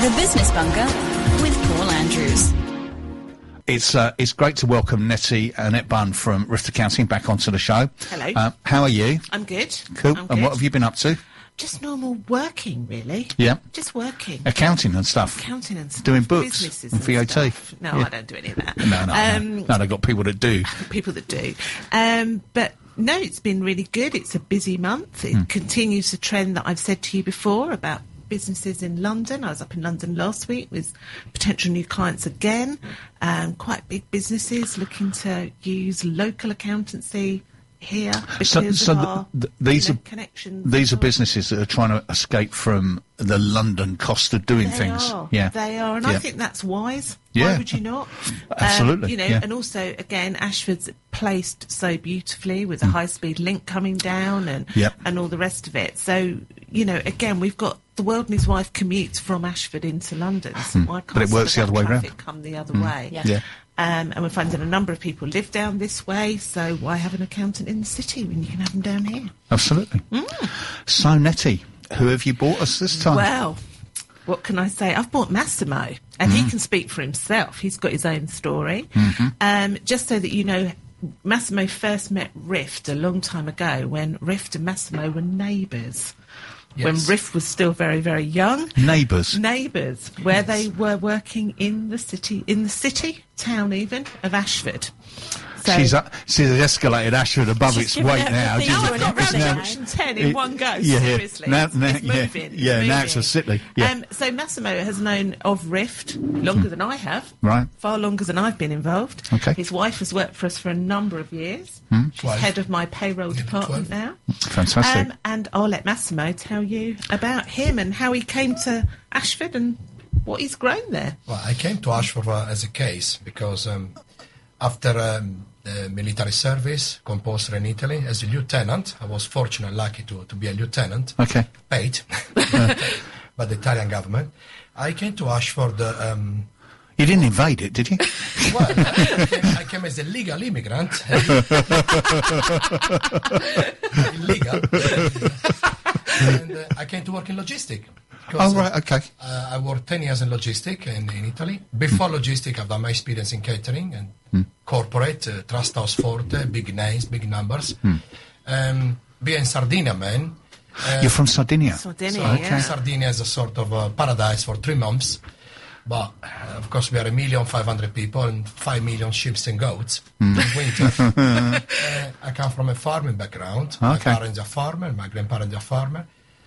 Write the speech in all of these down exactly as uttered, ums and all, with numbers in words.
The Business Bunker with Paul Andrews. It's uh, it's great to welcome Nettie Annette Bunn from Rift Accounting back onto the show. Hello. Uh, how are you? I'm good. Cool. I'm and good. what have you been up to? Just normal working, really. Yeah. Just working. Accounting and stuff. Accounting and stuff. Doing books Businesses and V A T. stuff. No, Yeah. I don't do any of that. No, no, um, no. No, they've got people that do. People that do. Um, but no, it's been really good. It's a busy month. It Mm. continues the trend that I've said to you before about businesses in London. I was up in London last week with potential new clients again. Um, quite big businesses looking to use local accountancy here because So, so of th- our th- these you know, are connections. these are as well. businesses that are trying to escape from the London cost of doing They things. are. Yeah, They are, and Yeah. I think that's wise. Yeah. Why would you not? Absolutely, Um, you know, yeah. and also, again, Ashford's placed so beautifully with Mm. a high-speed link coming down and Yep. and all the rest of it. So, you know, again, we've got the world and his wife commutes from Ashford into London. So why can't But it some works of the other that way round. traffic come the other way? Yeah. Yeah. Um, and we're finding a number of people live down this way, so why have an accountant in the city when you can have them down here? Absolutely. So, Nettie, who have you bought us this time? Well, what can I say? I've bought Massimo, and he can speak for himself. He's got his own story. Um, just so that you know, Massimo first met Rift a long time ago when Rift and Massimo were neighbours. When Yes. Rift was still very, very young. Neighbours. Neighbours, where they were working in the city, in the city, town even, of Ashford. So, She's up, she's escalated Ashford above She's its given weight everything now. to She's- no, an I've got it's round now- junction ten in it- one go, yeah, seriously. Now, it's, now, it's yeah, moving. it's yeah, now it's a moving. city. Yeah. Um, so Massimo has known of Rift longer than I have. Right. Far longer than I've been involved. Okay. His wife has worked for us for a number of years. She's Twelve. head of my payroll Yeah, department twelve. now. Fantastic. Um, and I'll let Massimo tell you about him and how he came to Ashford and what he's grown there. Well, I came to Ashford uh, as a case because um, after um, the military service, compulsory in Italy, as a lieutenant, I was fortunate and lucky to, to be a lieutenant, Okay. paid by the Italian government. I came to Ashford, uh, um, You didn't invade it, did you? well, I came, I came as a legal immigrant. Illegal. and uh, I came to work in logistic. Oh, right, okay. Uh, I worked ten years in logistic in, in Italy. Before logistic, I've done my experience in catering and corporate, uh, Trust House Forte, big names, big numbers. Um, being Sardinia, man. Uh, You're from Sardinia? Sardinia, so yeah. Sardinia is a sort of uh, paradise for three months. But, uh, of course, we are a million five hundred people and five million sheep and goats in winter. uh, I come from a farming background. My Okay. parents are farmer, my grandparents are farmer.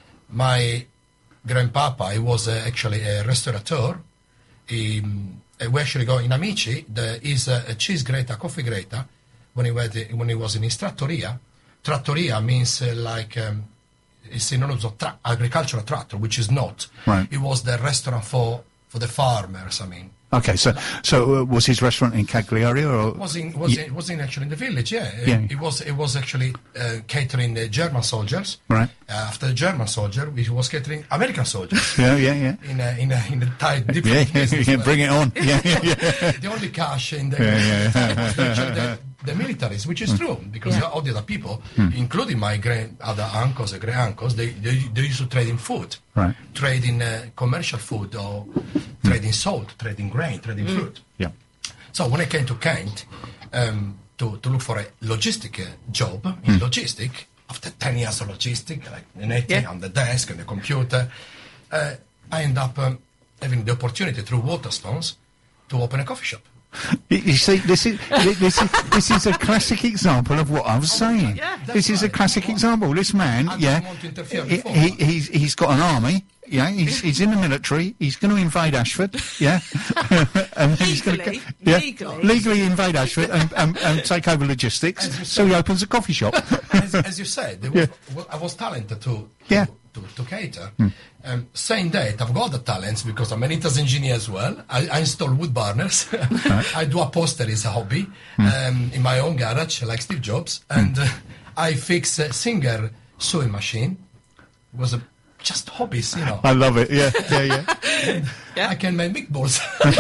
My grandpapa, he was uh, actually a restaurateur. He, um, we actually go in Amici. There is a, a cheese grater, coffee grater, when he, went, when he was in his trattoria. Trattoria means uh, like... Um, it's synonymous of tra- agricultural tractor, which is not. Right. It was the restaurant for, for the farmers, I mean. Okay, so so uh, was his restaurant in Cagliari or? Was in was Ye- in, was in actually in the village, yeah. Yeah. It, it was it was actually uh, catering the German soldiers. Right. Uh, after the German soldier, it was catering American soldiers. Yeah, yeah, yeah. in a in a in a tight Yeah, different yeah, business. yeah, Well, bring it on. Yeah, yeah, yeah. the only cash in the, Yeah, yeah, time was actually the, the militaries, which is true because Yeah. all the other people, including my grand other uncles and great uncles, they, they they used to trade in food, Right. trade in uh, commercial food or trade in salt, trade in grain, trade in fruit. Yeah. So when I came to Kent um, to, to look for a logistic uh, job in logistic, after ten years of logistic, like netting Yeah. on the desk and the computer, uh, I end up um, having the opportunity through Waterstones to open a coffee shop. You, you see, this is this is this is a classic example of what I was saying. Yeah, that's this is a right. classic example. This man, I didn't yeah, want to interfere he, before. he, he's he's got an army. Yeah, he's he's in the military. He's going to invade Ashford. Yeah, and then he's going to Legally, yeah, legally. legally invade Ashford and, and, and take over logistics. As you So he opens a coffee shop. as, as you said, there was, well, I was talented to to, Yeah. to, to cater. Um, saying that, I've got the talents because I'm an I T A S engineer as well. I, I install wood burners. I do upholstery as a hobby um, in my own garage, like Steve Jobs. And uh, I fix a Singer sewing machine. It was a, just hobbies, you know. I love it. Yeah, yeah, yeah. Yeah. I can make meatballs.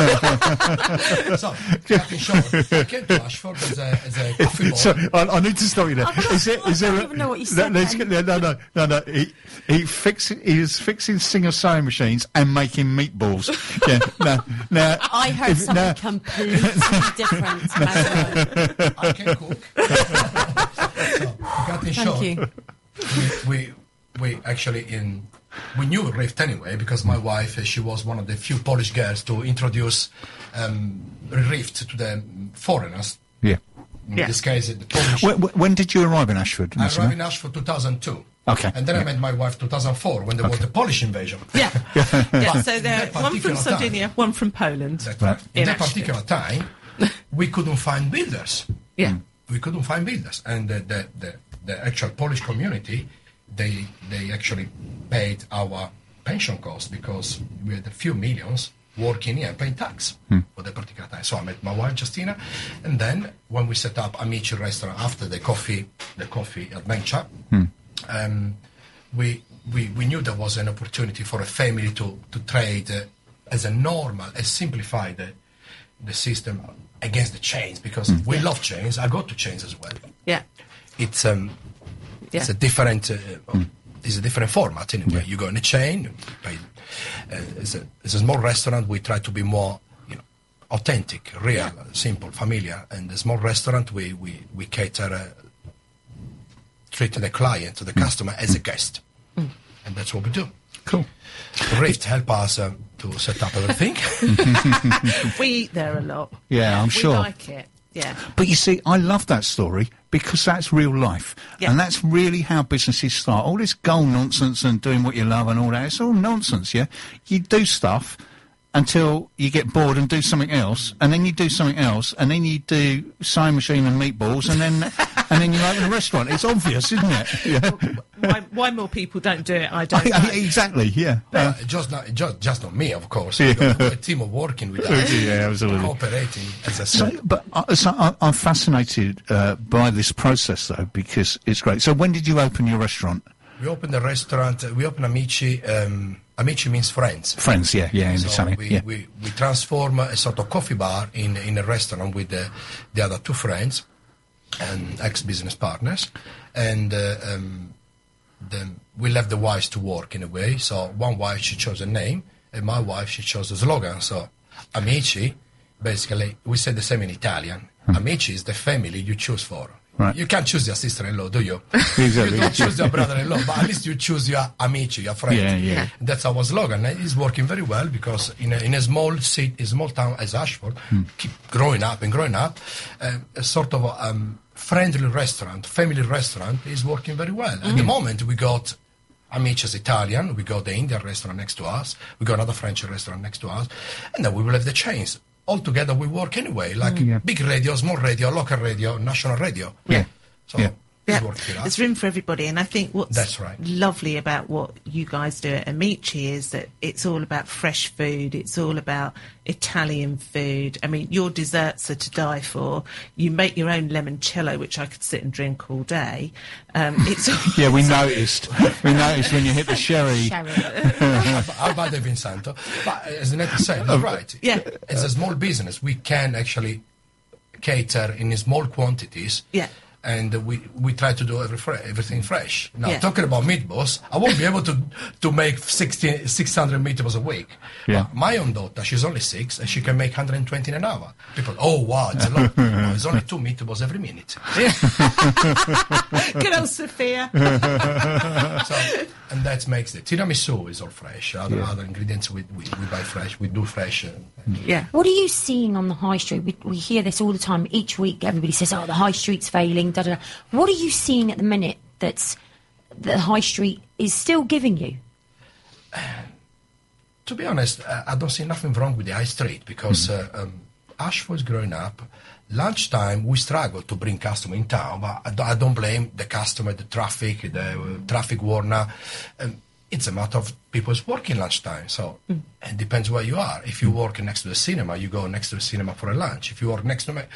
So, cutting short, I came to Ashford as a, as a coffee boy. Sorry, I, I need to stop you there. Is there, is there I a, don't even know what you said let's then. get- no, no, no, no. He, he fixing, he was fixing Singer sewing machines and making meatballs. Yeah, no, now. I heard if- something now- completely different. Massimo. I can cook. So, cutting Thank short, you. we, we we actually in we knew Rift anyway because my wife uh, she was one of the few Polish girls to introduce um, Rift to the foreigners. Yeah. In Yeah. this case, the Polish. When, when did you arrive in Ashford? I Massimo? arrived in Ashford two thousand two. Okay, And then I yeah. met my wife two thousand four when there was the Polish invasion. Yeah. yeah. But So in there, that one from particular Sardinia, one from Poland. That's Right. right. In In that Ashford. particular time, we couldn't find builders. Yeah. We couldn't find builders, and the the, the, the actual Polish community, they they actually paid our pension costs because we had a few millions working here and paying tax for that particular time. So I met my wife Justina, and then when we set up Amici restaurant after the coffee the coffee adventure, um, we, we we knew there was an opportunity for a family to to trade uh, as a normal, as simplified the, the system against the chains because we love chains. I go to chains as well. Yeah. It's um, Yeah. it's a different uh, it's a different format anyway. You go in a chain, you pay, uh, it's a it's a small restaurant. We try to be more you know authentic, real, simple, familiar. And a small restaurant, we we we cater. Uh, treat the client, the customer as a guest, and that's what we do. Cool. Rift help us uh, to set up everything. We eat there a lot. Yeah, I'm we sure. like it. Yeah. But you see, I love that story because that's real life. Yeah. And that's really how businesses start. All this goal nonsense and doing what you love and all that, it's all nonsense, yeah? You do stuff until you get bored and do something else, and then you do something else, and then you do sewing machine and meatballs, and then and then you open a restaurant. It's obvious, isn't it? Yeah. Why, why more people don't do it, I don't know. Exactly, yeah. Uh, just not just, just not me, of course. We got a team of working with us, Yeah, absolutely. cooperating. As I So, said, but uh, so I, I'm fascinated uh, by this process, though, because it's great. So when did you open your restaurant? we opened the restaurant. uh, We opened Amici. Um, Amici means friends. Friends, yeah, yeah, in So Italy, we, yeah. we, we transform a sort of coffee bar in in a restaurant with the, the other two friends and ex-business partners, and uh, um, then we left the wives to work in a way. So one wife she chose a name, and my wife she chose a slogan. So Amici, basically, we say the same in Italian. Amici is the family you choose for. Right. You can't choose your sister-in-law, do you? Exactly. You don't choose your brother-in-law, but at least you choose your amici, your friend. Yeah, yeah. That's our slogan. And it's working very well because in a, in a small city, a small town as Ashford, keep growing up and growing up, um, a sort of um, friendly restaurant, family restaurant is working very well. At the moment, we got Amici's Italian, we got the Indian restaurant next to us, we got another French restaurant next to us, and then we will have the chains. All together we work anyway, like Yeah. big radio, small radio, local radio, national radio. Yeah. So Yeah. it's Yeah, working for us. there's room for everybody, and I think what's That's right. lovely about what you guys do at Amici is that it's all about fresh food. It's all about Italian food. I mean, your desserts are to die for. You make your own limoncello, which I could sit and drink all day. Um, it's Yeah, we noticed. We noticed when you hit the sherry. Sherry. I'll buy the Vinsanto. But as Annette said, you're right. Yeah. As a small business, we can actually cater in small quantities. Yeah. And uh, we, we try to do every fre- everything fresh. Now, Yeah. talking about meatballs, I won't be able to to make sixty, six hundred meatballs a week. Yeah. But my own daughter, she's only six, and she can make one hundred twenty in an hour. People, oh, wow, it's a lot. No, it's only two meatballs every minute. good old Sophia. So, and that makes it. Tiramisu is all fresh. Other, other ingredients we, we, we buy fresh. We do fresh. Uh, Yeah. What are you seeing on the high street? We, we hear this all the time. Each week, everybody says, "Oh, the high street's failing." Da, da, da. What are you seeing at the minute that's that the high street is still giving you? To be honest, uh, I don't see nothing wrong with the high street because uh, um, Ashford's growing up. Lunchtime, we struggle to bring customer in town, but I don't, I don't blame the customer, the traffic, the uh, traffic warner. Um, it's a matter of people's working lunchtime. So it depends where you are. If you work next to the cinema, you go next to the cinema for a lunch. If you work next to me,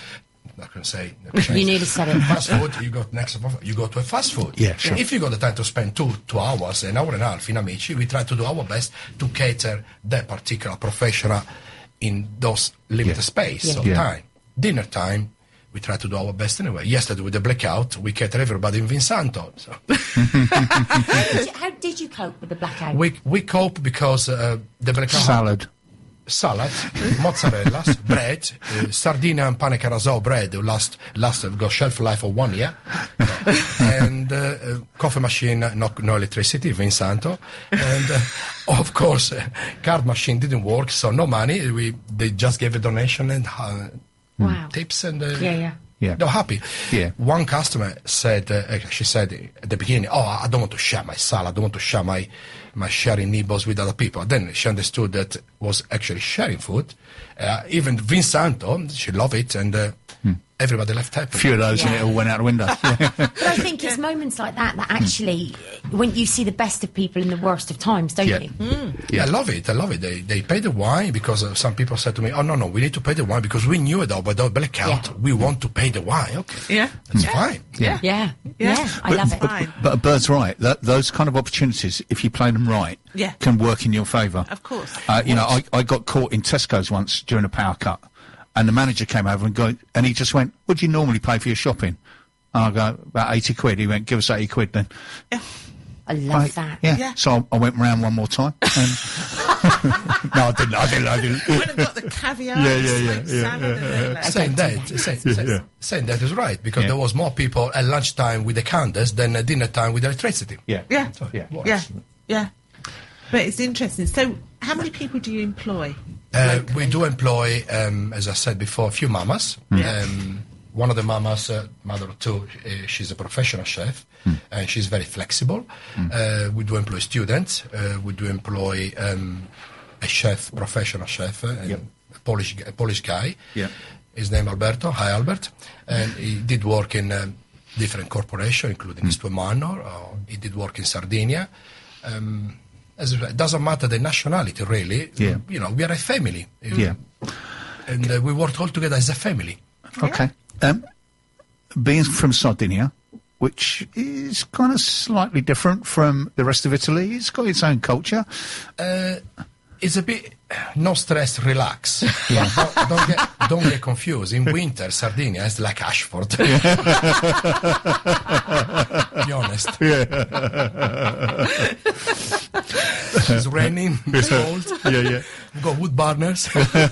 not going to say. You need to set it. Fast food, you go next. You go to a fast food. Yeah, sure. If you got the time to spend two two hours, an hour and a half in Amici, we try to do our best to cater that particular professional in those limited Yeah. space Yeah. of Yeah. time. Dinner time, we try to do our best anyway. Yesterday with the blackout, we cater everybody in Vinsanto. So How did, you, how did you cope with the blackout? we we cope because uh, the blackout. Salad. Salad, mozzarella, bread, uh, sardina and pane carasau bread last last got shelf life of one year, and uh, uh, coffee machine no, no electricity, Vinsanto, and uh, of course uh, card machine didn't work, so no money. We they just gave a donation and uh, Wow. tips and uh, Yeah, yeah. Yeah. they're happy. Yeah. One customer said, uh, she said at the beginning, "Oh, I don't want to share my salad. I don't want to share my my sharing nibbles with other people." Then she understood that was actually sharing food. Uh, even Vinsanto, she loved it, and uh, everybody left happy. A few of those and Yeah. it all went out the window. But I think it's moments like that that actually, when you see the best of people in the worst of times, don't Yeah. you? Yeah, I love it. I love it. They they pay the wine because uh, some people said to me, "Oh no, no, we need to pay the wine because we knew it about the blackout. Yeah. We want to pay the wine." Okay, Yeah. that's Yeah. fine. Yeah. Yeah, Yeah. yeah, I But- love it. but- Fine. But a bird's right. That, those kind of opportunities, if you play them right, Yeah. can work in your favour. Of course. Uh, you know, I, I got caught in Tesco's once during a power cut, and the manager came over and go, and he just went, "What do you normally pay for your shopping?" And I go, "About eighty quid." He went, "Give us eighty quid then." I love Right. that. Yeah. Yeah. So I, I went round one more time. And no, I didn't. I didn't. I didn't. Went and got the caviar, Yeah, and yeah, yeah, smoked yeah, salad, and then, like, Saying that, say, say, yeah. saying that is right because Yeah. there was more people at lunchtime with the candles than at dinner time with electricity. Yeah. Yeah. So it works. Yeah, yeah. But it's interesting. So, how many people do you employ? Uh, locally? we do employ, um, as I said before, a few mamas. Um, one of the mamas, uh, mother of two, uh, she's a professional chef, and she's very flexible. Uh, we do employ students. Uh, we do employ um, a chef, professional chef, uh, and Yep. a Polish, a Polish guy. Yep. His name Alberto. Hi, Albert. And he did work in um, different corporations, including Eastwood Manor. Or he did work in Sardinia. Um, as it doesn't matter the nationality, really. Yeah. You know, we are a family. Yeah. And uh, we work all together as a family. Okay. Um, being from Sardinia, which is kind of slightly different from the rest of Italy, it's got its own culture. Uh, it's a bit no stress, relax. Yeah. don't, don't get don't get confused. In winter, Sardinia is like Ashford. Be honest. It's raining. It's cold. Yeah, yeah. We've got wood burners.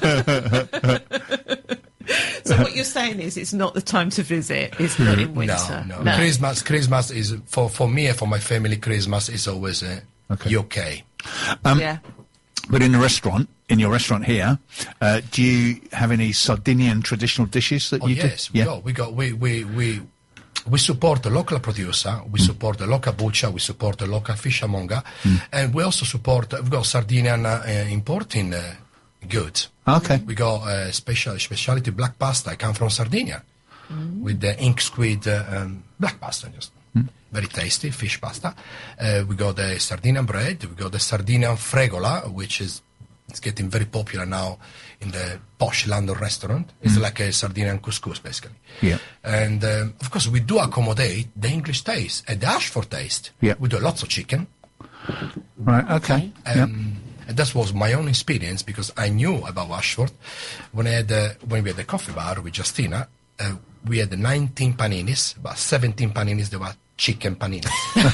So what you're saying is it's not the time to visit. It's not in winter. No, no, Christmas, Christmas is for for me and for my family. Christmas is always uh, Okay. U K. yeah. But in the restaurant, in your restaurant here, uh, do you have any Sardinian traditional dishes that Oh you yes, do? we got we got we we we we support the local producer, we support the local butcher, we support the local fishermonger, and we also support. We've got Sardinian uh, uh, importing uh, goods. Okay. We got uh, special specialty black pasta. I come from Sardinia with the ink squid uh, um, black pasta, just very tasty fish pasta. Uh, we got the Sardinian bread. We got the Sardinian fregola, which is it's getting very popular now in the posh London restaurant. It's like a Sardinian couscous, basically. Yeah. And um, of course, we do accommodate the English taste and the Ashford taste. Yeah. We do lots of chicken. Right. Okay. Yeah. Um, and that was my own experience because I knew about Ashford when I had uh, when we had the coffee bar with Justina. Uh, we had the nineteen paninis, but seventeen paninis they were chicken paninis.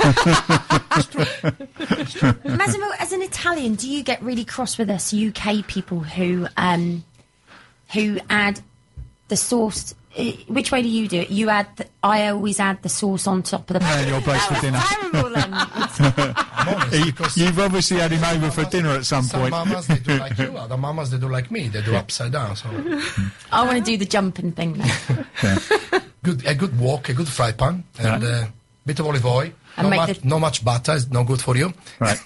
Massimo, as an Italian, do you get really cross with us U K people who um, who add the sauce? uh, Which way do you do it? You add. The, I always add the sauce on top of the. And your place for dinner. Terrible. Then. I'm honest, You- because You've obviously had him over for dinner at some some point. mamas they do like you, other mamas they do like me. They do upside down. So I want to do the jumping thing. Then. Yeah. good, a good wok, a good fry pan, and a uh, bit of olive oil. And Not make much, the- not much butter. It's not good for you. Right.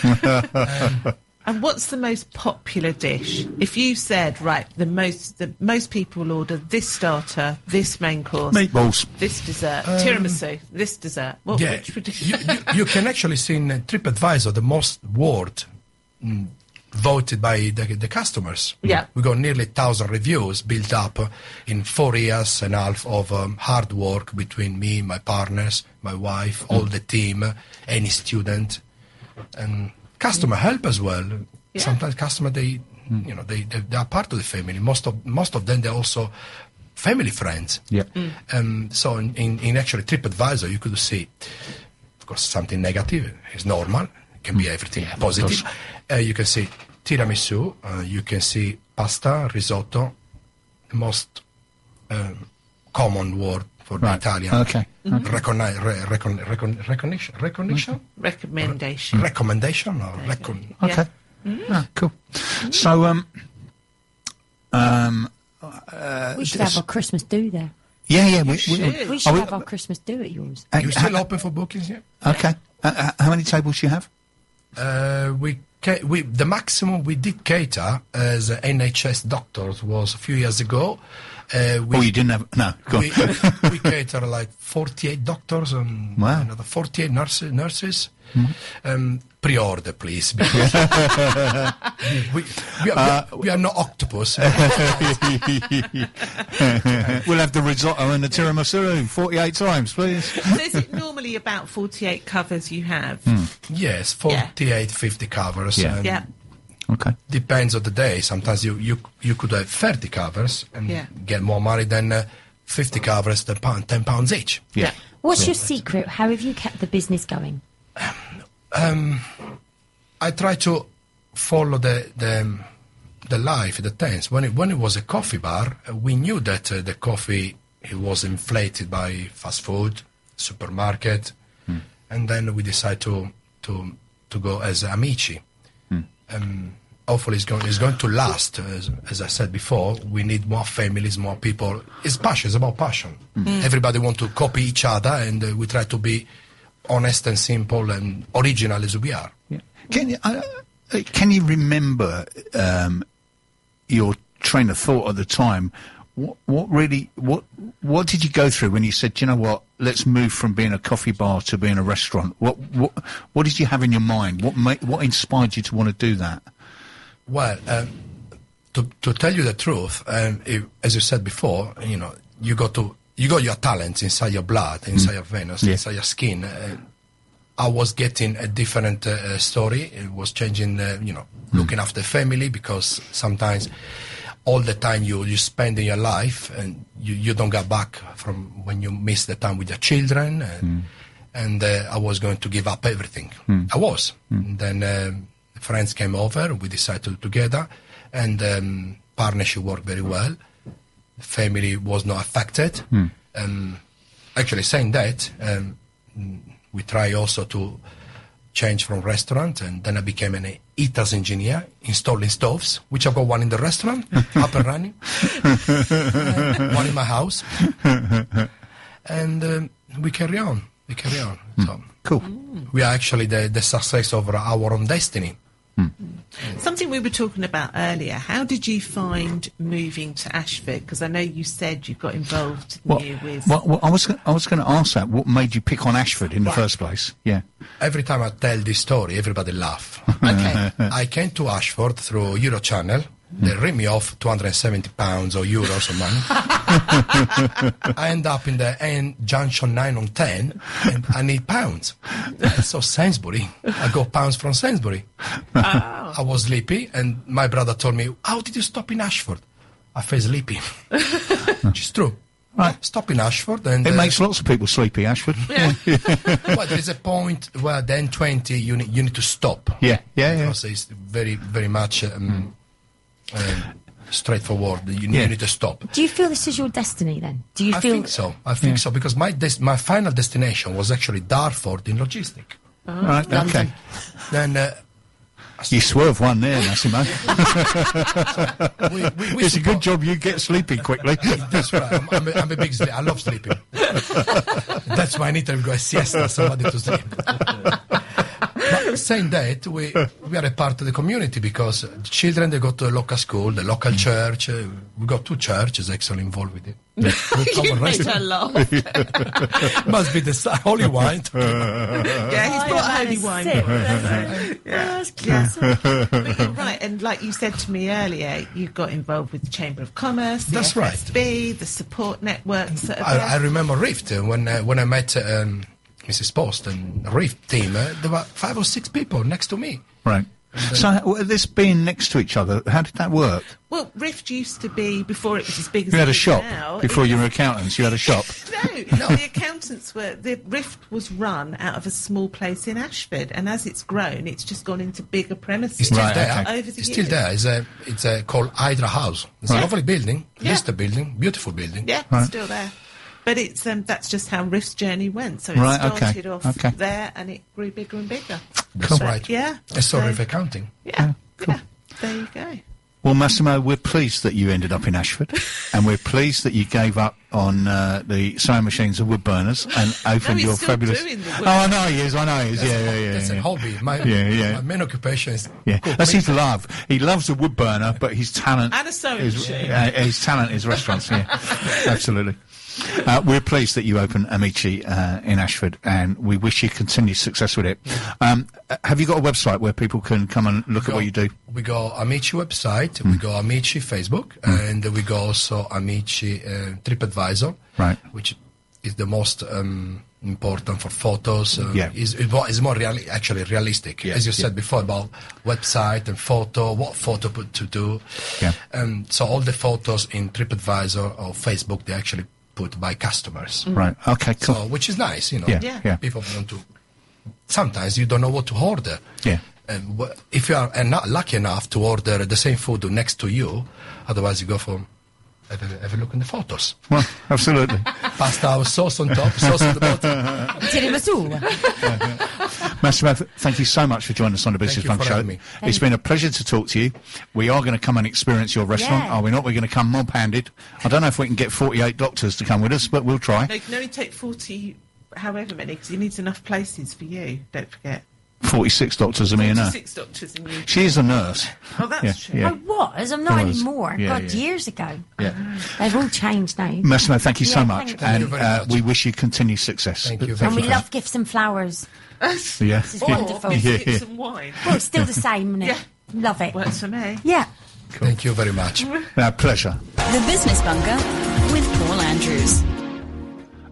And what's the most popular dish? If you said, right, the most the most people will order this starter, this main course, Meatballs. this dessert, tiramisu, this dessert. What, Yeah, which would you, you, you can actually see in uh, TripAdvisor the most word mm, voted by the, the customers. Yeah. We got nearly one thousand reviews built up uh, in four years and a half of um, hard work between me, my partners, my wife, all the team, uh, any student, and customer help as well. Yeah. Sometimes customer, they, you know, they, they they are part of the family. Most of most of them, they're also family friends. Yeah. Um, so in, in, in actually TripAdvisor, you could see, of course, something negative is normal. It can be everything positive. Uh, you can see tiramisu. Uh, you can see pasta, risotto. The most um, common word for the Right. Italian. Okay. Recogni- re- recon- recon- recognition. Recognition. Recommendation. Recommendation or recon- Okay. Ah, cool. So, um, um, we should have our Christmas do there. yeah, yeah, we, we, should. We should are have our Christmas do at yours. uh, You still uh, open for bookings yet? okay. Uh, uh, how many tables do you have? Uh, we, ca- we the maximum we did cater as N H S doctors was a few years ago. Uh, we, Oh, you didn't have no. Go we, on. we cater like forty-eight doctors and Wow. another forty-eight nurses. nurses. Um, pre-order, please. Because we, we, are, we, are, we are not octopus. We'll have the risotto and the tiramisu forty-eight times, please. So is it normally about forty-eight covers you have? Yes, forty-eight, fifty covers. Yeah. and Yeah. Okay. Depends on the day. Sometimes you, you, you could have thirty covers and Yeah. get more money than uh, fifty covers, ten, pound, ten pounds each. Yeah. What's your secret? How have you kept the business going? I try to follow the the, the life, the trends. When it, when it was a coffee bar, uh, we knew that uh, the coffee it was inflated by fast food, supermarket, and then we decided to to to go as Amici. Um, hopefully, it's going it's going to last. As, as I said before, we need more families, more people. It's passion. It's about passion. Everybody want to copy each other, and uh, we try to be honest and simple and original as we are. Yeah. Can you uh, uh, can you remember um, your train of thought at the time? What, what really what what did you go through when you said, "Do you know what? Let's move from being a coffee bar to being a restaurant"? What what what did you have in your mind? What ma- what inspired you to want to do that? Well, um, to to tell you the truth, um, it, as you said before, you know, you got to you got your talents inside your blood, inside your veins, Yeah. inside your skin. Uh, I was getting a different uh, story. It was changing, uh, you know, looking after family, because sometimes all the time you, you spend in your life and you, you don't get back from when you miss the time with your children. And, and uh, I was going to give up everything. I was. And then um, friends came over, we decided to together, and um, partnership worked very well. Family was not affected. Um, actually, saying that, um, we try also to change from restaurant, and then I became an heaters engineer, installing stoves, which I've got one in the restaurant, up and running, uh, one in my house, and um, we carry on, we carry on. So Cool. we are actually the, the success of our own destiny. Something we were talking about earlier. How did you find moving to Ashford? Because I know you said you got involved Well, new with. well, well, I was gonna- I was going to ask that. What made you pick on Ashford in the Right. first place? Yeah. Every time I tell this story, everybody laugh. Okay. I came to Ashford through Eurochannel. They ring me off two hundred seventy pounds or euros of money. I end up in the N junction nine on ten, and I need pounds. So Sainsbury, I got pounds from Sainsbury. I was sleepy, and my brother told me, "How did you stop in Ashford?" I felt sleepy. Which is true. Right. Stop in Ashford, and It uh, makes lots of people sleepy, Ashford. Yeah. well, there is a point where the N twenty you need, you need to stop. Yeah, yeah, yeah. Because it's very, very much um, um, straightforward. You, need- Yeah. you need to stop. Do you feel this is your destiny then? Do you I feel think so. I think so because my des- my final destination was actually Dartford in logistic. Right. Okay. Then uh, You swerve one there, Massimo. we, we, we It's a good support- job you get sleeping quickly. That's right. I'm, I'm, a, I'm a big sleep. I love sleeping. That's why I need to go a siesta, somebody to sleep. But saying that, we we are a part of the community because the children, they go to the local school, the local church. Uh, we got two churches actually involved with it. You made her laugh. Must be the si- holy wine. Yeah, he's brought holy wine. Yeah, That's yeah. classic. But you're right, and like you said to me earlier, you got involved with the Chamber of Commerce, the That's F right. S B, the support networks. That are I, there. I remember Rift uh, when uh, when I met um, Missus Post and Rift team. Uh, there were five or six people next to me. Right. So, uh, this being next to each other, how did that work? Well, Rift used to be, before it was as big as You had it a is shop now, before it you were was- accountants. You had a shop. No, the accountants were. The Rift was run out of a small place in Ashford, and as it's grown, it's just gone into bigger premises. It's still Right, there. okay. Over the It's still years. there. It's a it's a called Hydra House. It's Right. a lovely building, Yeah. listed building, beautiful building. Yeah, Right. still there. But it's um, that's just how Rift's journey went. So it Right, okay, started off okay. there, and it grew bigger and bigger. That's But, right. Yeah. A story so- of accounting. Yeah. cool. Yeah. There you go. Well, Massimo, we're pleased that you ended up in Ashford, and we're pleased that you gave up on uh, the sewing machines and wood burners and opened he's your still fabulous. doing the Oh, wood I know he is. I know he is. Yeah, yeah, yeah. That's yeah. a hobby. My, Yeah, yeah. my main occupation is Yeah, cook that's meat. his love. He loves a wood burner, but his talent And a sewing is, machine. uh, his talent is restaurants. Yeah, absolutely. Uh, we're pleased that you open Amici uh, in Ashford, and we wish you continued success with it. Um, uh, have you got a website where people can come and look at what you do? We go Amici website, Hmm. we go Amici Facebook, and we go also Amici uh, TripAdvisor, Right. which is the most um, important for photos. Uh, Yeah. is is more, is more reali- actually realistic, Yeah, as you yeah. said before about website and photo, what photo put to do. Yeah. Um, so all the photos in TripAdvisor or Facebook, they actually put by customers. Right. Okay. Cool. So, which is nice, you know. Yeah, Yeah. yeah. People want to. Sometimes you don't know what to order. Yeah. And wh- if you are uh, not lucky enough to order the same food next to you, otherwise you go for have a, have a look in the photos. Well, absolutely. Pasta with sauce on top, sauce on the bottom. Tiramisu. Massimo, th- thank you so much for joining us on the Business you Funk for Show. having me. It's been a pleasure to talk to you. We are going to come and experience your restaurant, Yeah. are we not? We're going to come mob-handed. I don't know if we can get forty-eight doctors to come with us, but we'll try. No, you can only take forty, however many, because you need enough places for you. Don't forget. forty-six doctors and me and her. Six doctors in you. She is a nurse. Oh, that's Yeah, true. yeah. I was. I'm not I was. anymore. Yeah, God, yeah. years ago. Yeah. They've all changed now. Massimo, thank you so Yeah, much. thank you. And Thank you very uh, much. we wish you continued success. Thank you. And we you. love gifts and flowers. Yeah. This is Or wonderful. biscuits Yeah, yeah. and wine. Well, it's still the same, isn't it? Yeah. Love it. Works for me. Yeah. Thank you very much. Our pleasure. The Business Bunker with Paul Andrews.